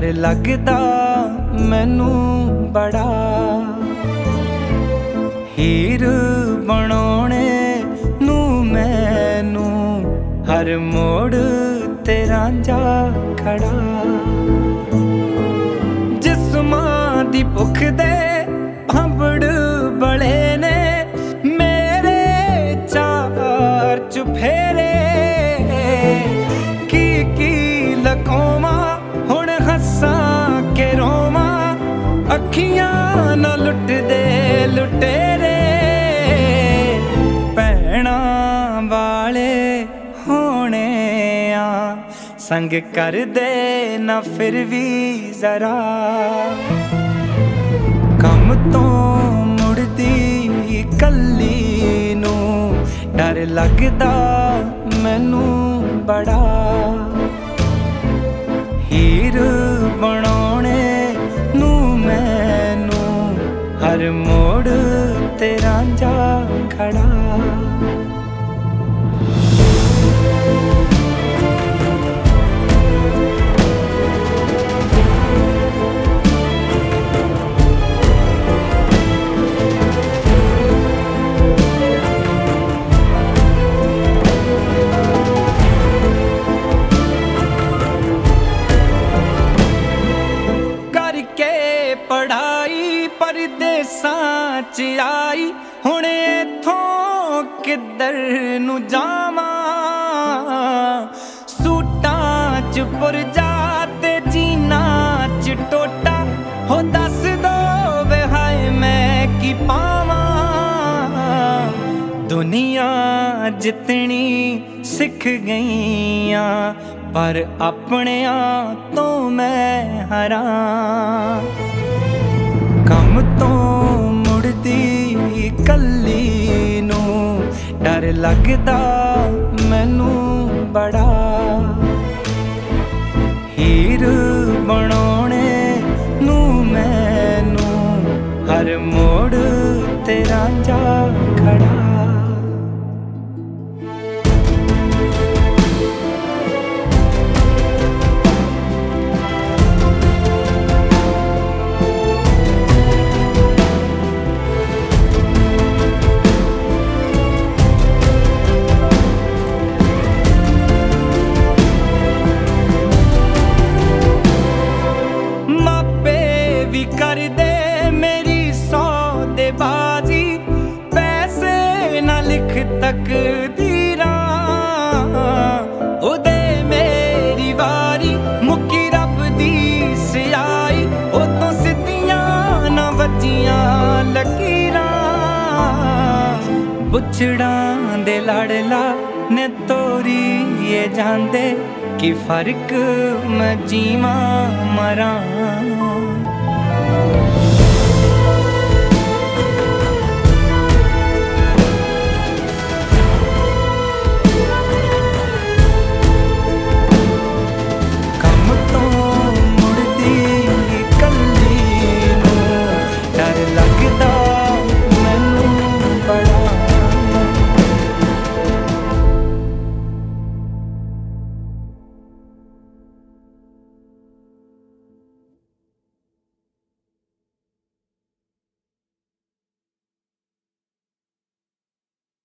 डर लगदा मैनू बड़ा। हीर बनाने नू मैनू हर मोड़ ते रांझा खड़ा। जिस्मां दी भुख दे भांबड़ बड़े ने मेरे चार चुफेरे। की लकोवा हुण हस्सां के रोवा अखियां न लुट दे लुटेरे। भैणा वाले होने आ संग कर दे ना फिर भी जरा। कम तो मुड़दी कल्ली नू डर लगदा मैनू बड़ा। हीर बनाने नू मैनू हर मोड़ ते रांझा खड़ा। पढ़ाई परदेसां च आई हुण इत्थों किधर नू जावां। सूटां च पुरजा ते जीना च टोटा हो दस दो वे हाय मैं की पावां। दुनिया जितनी सिख गईयां पर अपनियां तो मैं हरां। कम तो मुड़दी कल्ली नू डर लगदा मैनू बड़ा। हीर बनाने नू मैनू हर मोड़ ते रांझा खड़ा। कर दे मेरी सौदेबाजी पैसे ना लिख तकदीरां। उदे मेरी वारी मुक्की रब दी सियाई उतों सिद्धियां ना वजियां लकीरां। बुछड़ां दे लाड़ला ने तोरी ये जांदे कि फर्क मैं जीवां मरां।